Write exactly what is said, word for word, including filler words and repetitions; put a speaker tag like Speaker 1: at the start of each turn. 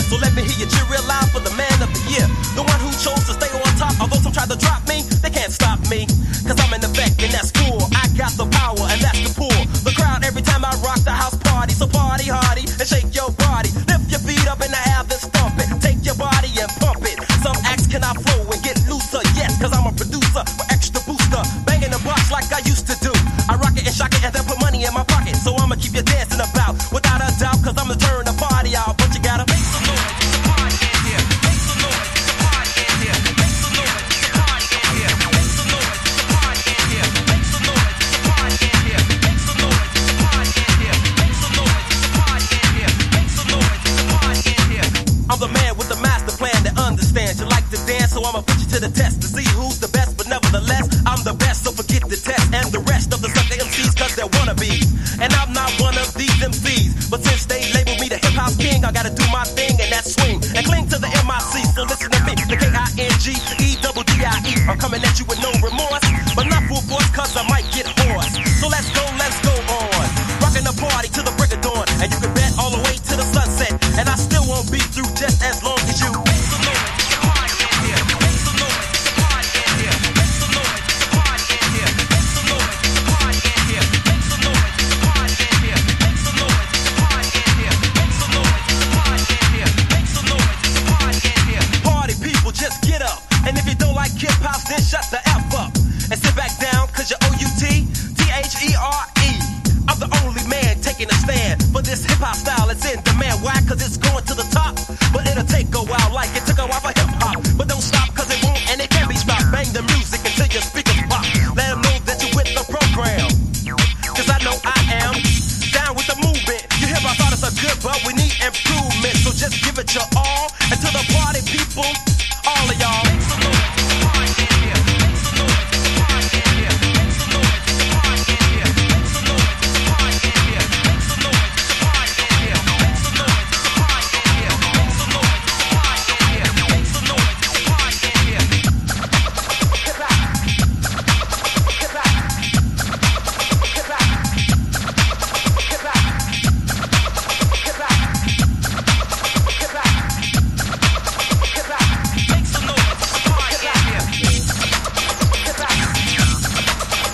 Speaker 1: So let me hear you cheer real loud for the man of the year. The one who chose to stay on top, although some tried to drop me, they can't stop me. Cause I'm in effect and that's cool. I got the power and that's the pull. The crowd every time I rock the house party. So party hardy and shake your body. Lift your feet up in the air then stomp it. Take your body and pump it. Some acts can I flow and get looser, yes, cause I'm a producer with extra booster. Banging the box like I used to do. I rock it and shock it and then put money in my pocket. So I'ma keep you dancing about without a doubt, cause I'm the turn the party out. But you gotta make some noise. It's a party in here. Make some noise. It's a party in here. Make some noise. It's a party in here. Make some noise. It's a party in here. Make some noise. It's a party in here. Make some noise. It's a party in here. Make some noise. It's a party in here. Make some noise. It's a party in here. I'm the man with the master plan that understands. You like to dance, so I'ma put you to the test to see who's the best. But nevertheless, I'm the best, so forget the test and the rest of the sucker M Cs, cause they're wannabes. And I'm not one of these M Cs, but since they label me the hip hop king, I gotta do my thing and that's swing and cling to the M I C. So listen to me, the K I N G E double D I E. I'm coming at you with no remorse, but not full force, cause I might get hoarse. So let's go, let's go on, rocking the party to the break of dawn, and you can bet all the way to the sunset, and I still won't be through just as long as you. Make some noise, it's a party in here. Make some noise, it's a party in here. Make some noise, it's a party in here. Make some noise, it's a party in here. Make some noise, it's a party in here. Make some noise, it's a party in here. Make some noise, it's a party in here. Make some noise, it's a party in here. Party people, just get up. And if you don't like hip hop, then shut the F up. And sit back down, cause you're O U T T H E R E. I'm the only man taking a stand for this hip hop style. It's in demand. Why? Cause it's going to the top. But it'll take a while like it took